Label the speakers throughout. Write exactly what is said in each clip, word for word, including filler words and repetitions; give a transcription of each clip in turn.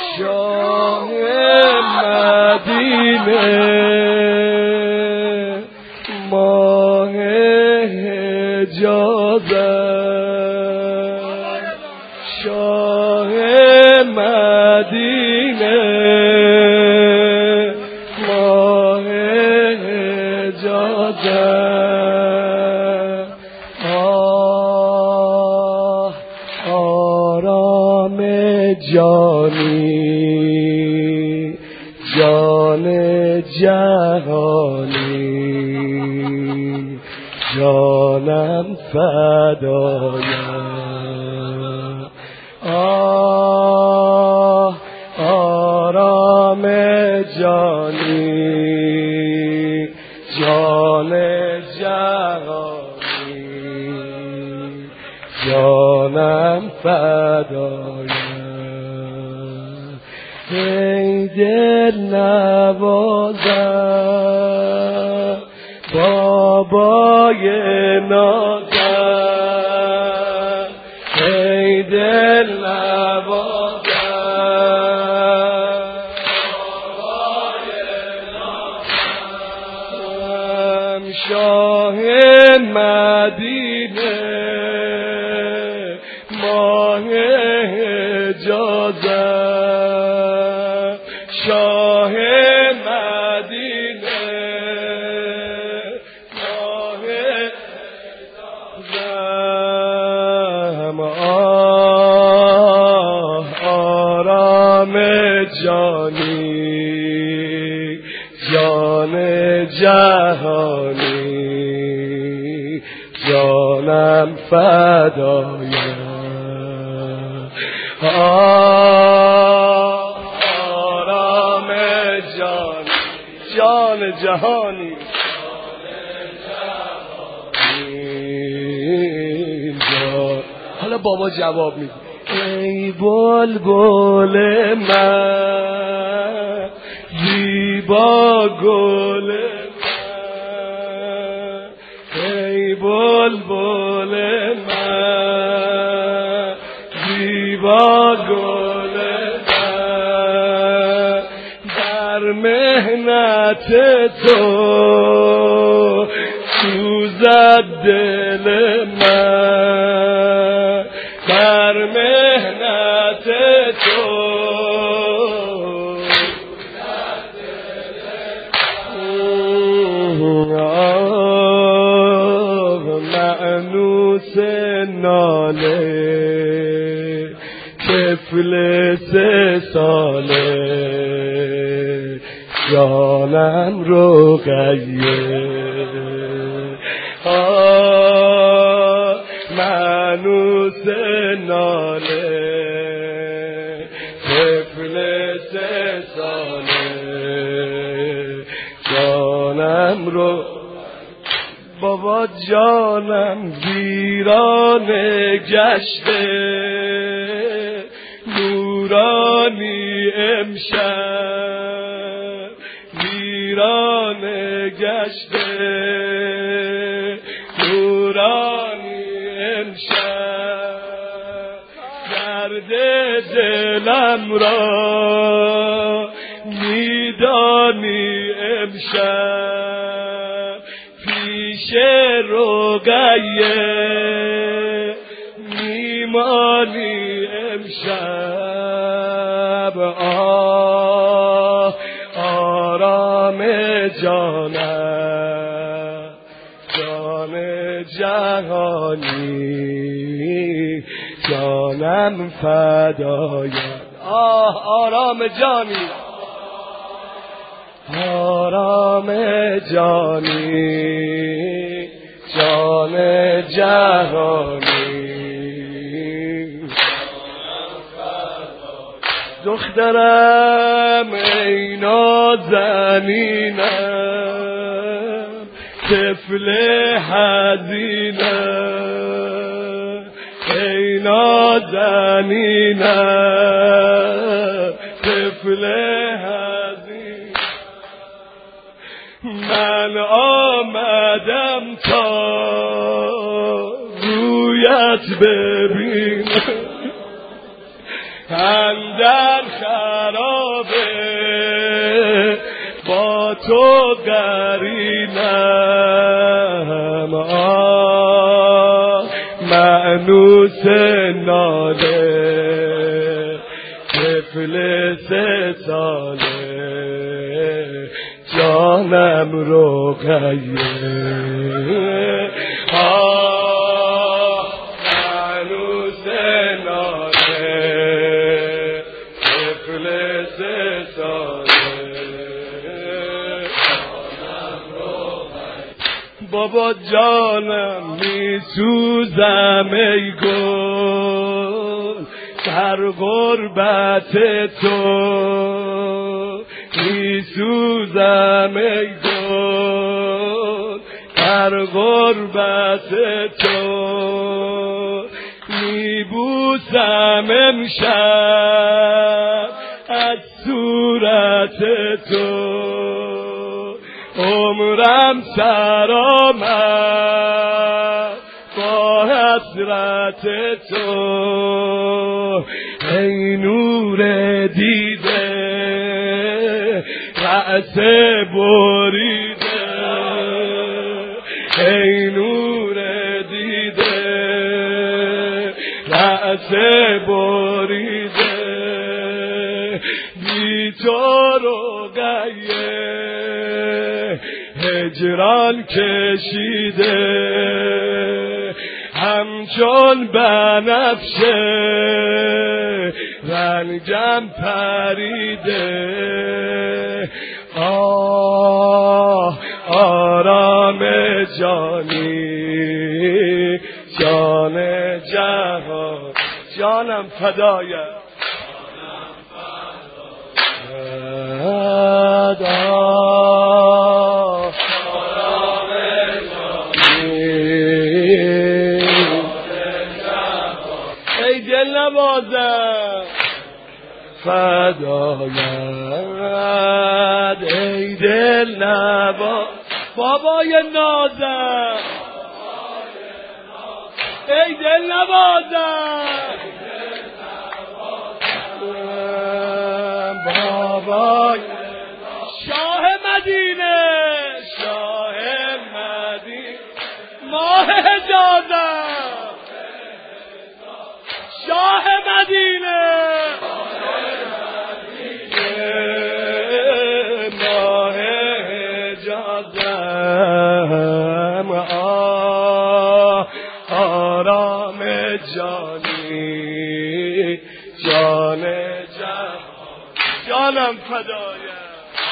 Speaker 1: شاه مدینه ماه حجازت شاه مدینه ماه حجازت آه آرام جانی جان جهانی جانم فدایم آه آرام جانی جان جهانی جانم فدایم ای دل نوازم بابای نازم ای دل نوازم بابای نازم شاه مدینه ماه حجازت شاه مدینه ماه حجازت آه آرام جانی جان جهانی جانم فدایم آه آرام جان جان جهانی جان. حالا بابا جواب میده ای بلبل من زیبا گل من ای بلبل من زیبا گل من در مهنت تو سوزد دل من در مهنت تو مأنوس ناله طفل سه ساله جانم رو غیه آه مأنوس ناله طفل سه ساله جانم رو بابا جانم ویرانه گشته نورانی امشب ویرانه گشته نورانی امشب درد دلم را میدانی امشب پیش رقیه میمانی امشب آه آرام جانم جان جهانی جانم فدایم آه آرام جانی آرام جانی جان جهانی دخترم ای نازنینم طفل حزینم ای نازنینم طفل حزینم من آمدم تا رویت ببینم اندر خلوت تو قرینم آه مأنوس ناله طفل سه ساله جانم رو غیه آه مأنوس ناله طفل سه ساله جانم رو غیه بابا جانم می سوزم ای گل در غربت تو می سوزم ای گل در غربت تو می بوسم امشب از صورت تو عمرم سر آمد با حسرت تو ای نور دیده رأس بریده ای نور دیده رأس بریده بی تو رو غیه هجران کشیده همچون بنفشه رنگم پریده آه آرام جانی جان جهان جانم فدایت نوازم فدایت ای دل نواز بابای نازم ای دل نوازم بابای شاه مدینه شاه مدینه ماه حجازم شاه مدینه ماه حجازم آه آرام جانی جان جان جانم فدایم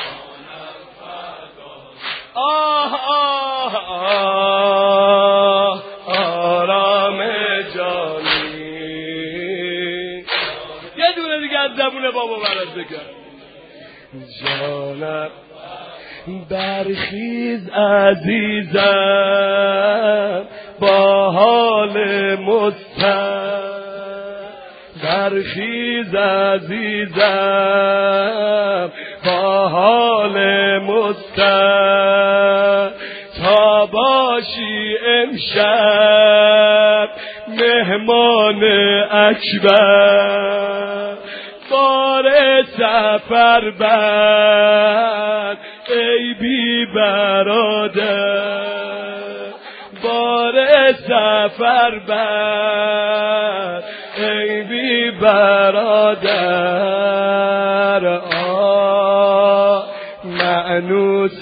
Speaker 1: آه آه آه آرام جانی یه دونه دیگه از زبون بابا برات بگم جانم برخیز عزیزم با حال مستم برخیز عزیزم با حال مستم تا باشی امشب مهمان اکبر بار سفر بر ای بی برادر بار سفر بر ای بی برادر آه مأنوس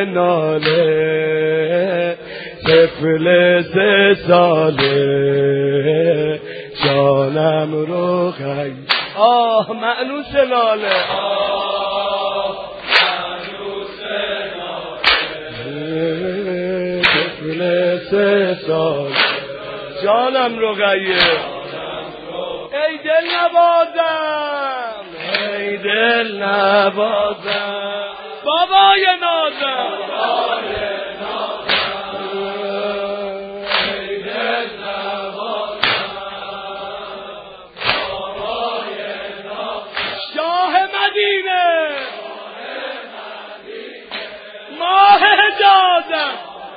Speaker 1: ناله طفل سه ساله جانم رو غیه آه مأنوس ناله آه مأنوس ناله طفل سه ساله جانم رو غیه ای دل نوازم ای دل نوازم بابای نازم ای دل نوازم بابای نازم شاه مدینه ماه حجازم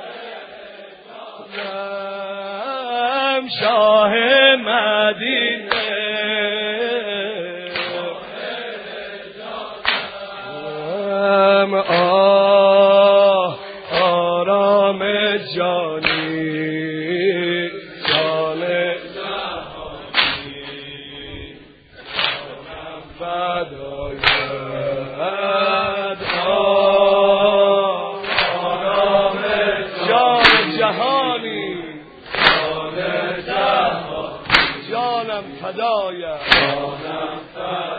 Speaker 1: شاه مدینه آه جان فدایت آرام جان جهانی جان جهانی جانم فدایت جانم فدایت